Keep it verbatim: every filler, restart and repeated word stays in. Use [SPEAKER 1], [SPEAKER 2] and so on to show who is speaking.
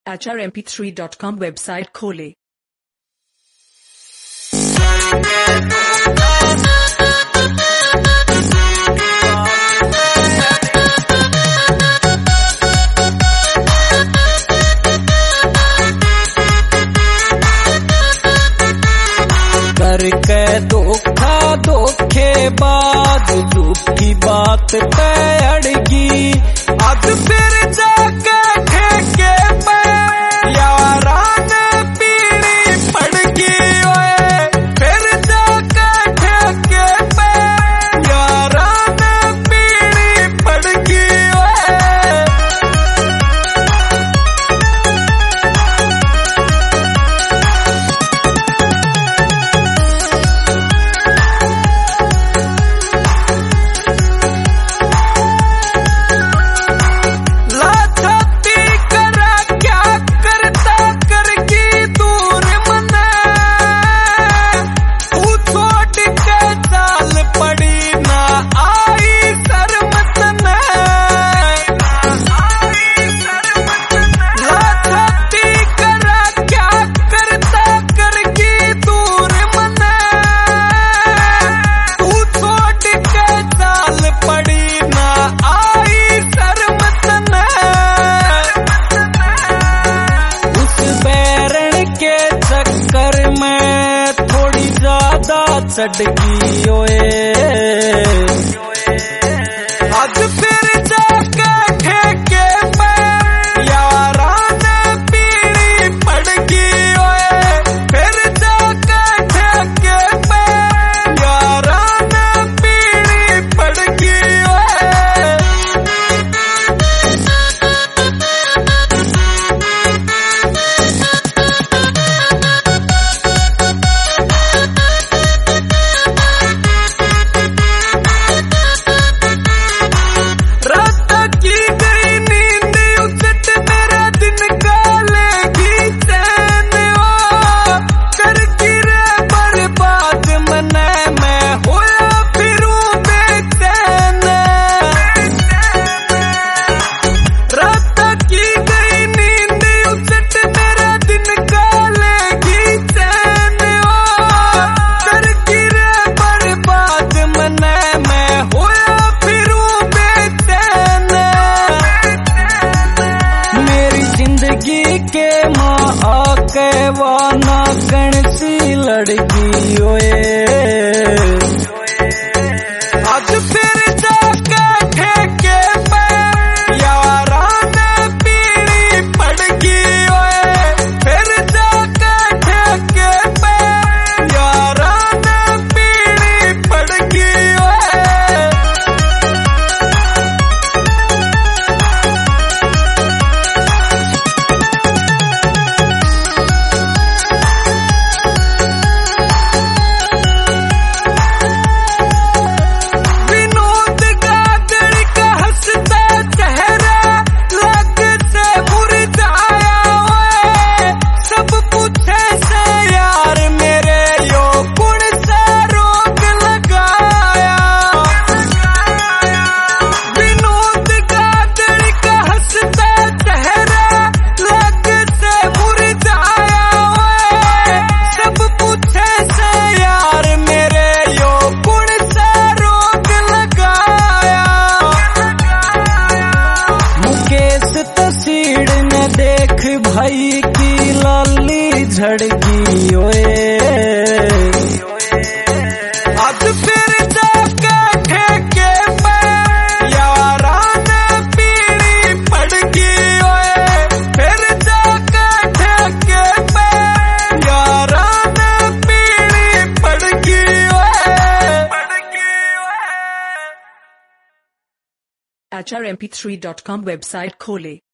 [SPEAKER 1] H R M P three dot com website खोलें।
[SPEAKER 2] करके धोखा धोखेबाज झूठी बात पे अड़गी, अब फिर जाके ठेके पे यारान पीड़ी पड़गी। ओए फिर जाके ठेके पे यारान पीड़ी पड़गी। ओए चढ़गी। ओए आज फिर जाके ठेके पे यारान पीड़ी पड़गी। ओए फिर जाके ठेके पे यारान पीड़ी पड़गी। के माँ आके वाना गणसी लड़की। ओए आज फिर जाके ठेके पे यारान पीड़ी पड़गी। ओए फिर जाके ठेके पे यारान पीड़ी पड़गी। देख भाई की लाली झड़गी। ओए आज फिर जाके ठेके पे यारान पीड़ी पड़गी। ओए फिर जाके ठेके पे यारान पीड़ी पड़गी।
[SPEAKER 1] H R M P three dot com website खोलें।